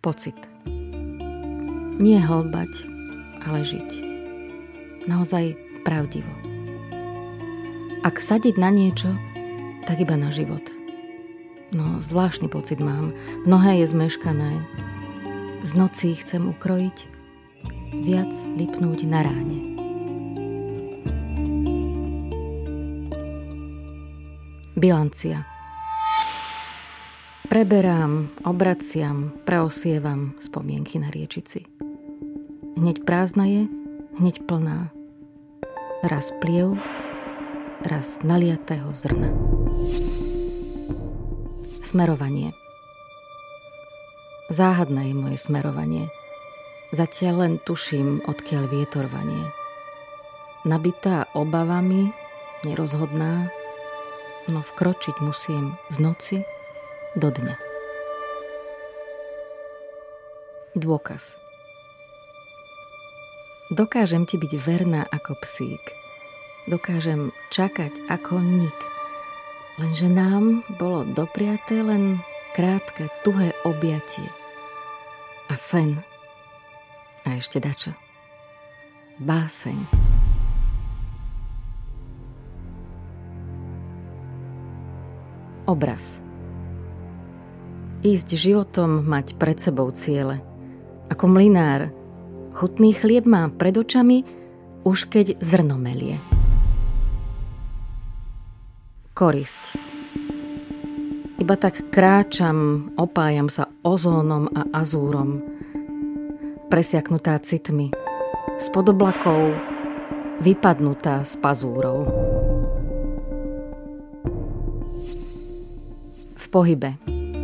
Pocit. Nie hoľbať, ale žiť. Naozaj pravdivo. Ak sadiť na niečo, tak iba na život. No, zvláštny pocit mám. Mnohé je zmeškané. Z nocí chcem ukrojiť, viac lipnúť na ráne. Bilancia. Preberám, obraciam, preosievam spomienky na riečici. Hneď prázdna je, hneď plná. Raz pliev, raz naliatého zrna. Smerovanie. Záhadné je moje smerovanie. Zatiaľ len tuším, odkiaľ vietor vanie. Nabitá obavami, nerozhodná, no vkročiť musím z noci do dňa. Dôkaz. Dokážem ti byť verná ako psík. Dokážem čakať ako nik. Lenže nám bolo dopriaté len krátke, tuhé objatie. A sen. A ešte dačo. Báseň. Obraz. Ísť životom, mať pred sebou ciele. Ako mlynár. Chutný chlieb má pred očami, už keď zrno melie. Korisť. Iba tak kráčam, opájam sa ozónom a azúrom. Presiaknutá citmi. Spod oblakov, vypadnutá s pazúrou. V pohybe.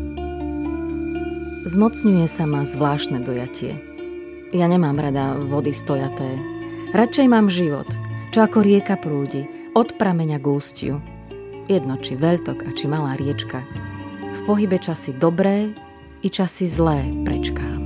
Zmocňuje sa ma zvláštne dojatie. Ja nemám rada vody stojaté. Radšej mám život, čo ako rieka prúdi, od prameňa k ústiu. Jedno, či veľtok a či malá riečka. V pohybe časy dobré i časy zlé prečkám.